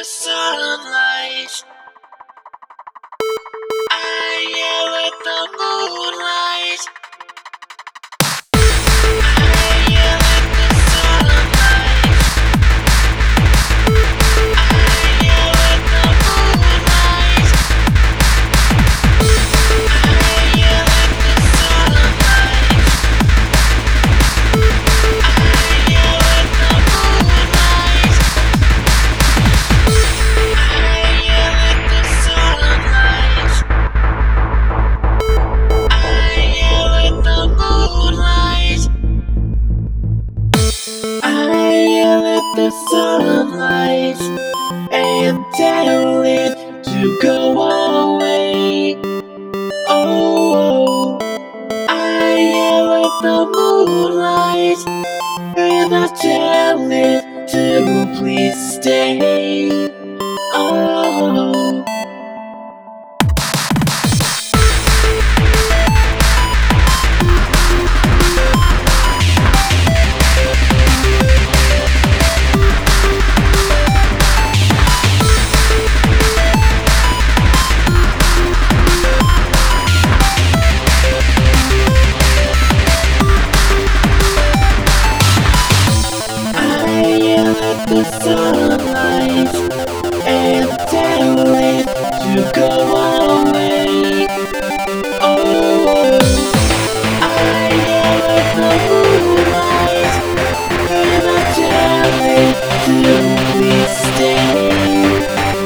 sunlight. I yell at the moonlight. I yell at the sunlight. I yell at the moonlight. I yell at the sunlight. I yell at the moonlight. I yell at the sunlight. I yell at the moonlight. I yell at the sunlight and tell it to go away. Oh, I yell at the moonlight and I tell it to please stay. Oh. I yell at the sunlight and tell it to go away. Oh, I yell at the moonlight and I tell it to please stay.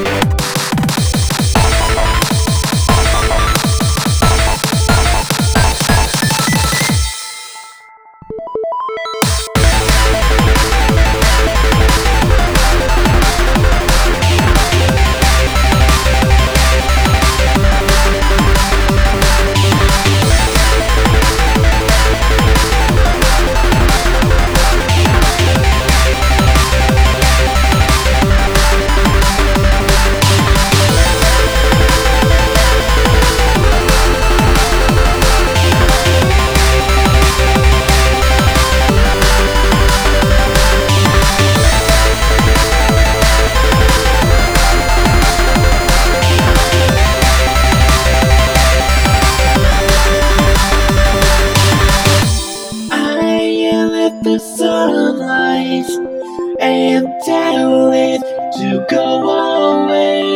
I yell at the sunlight and tell it to go away.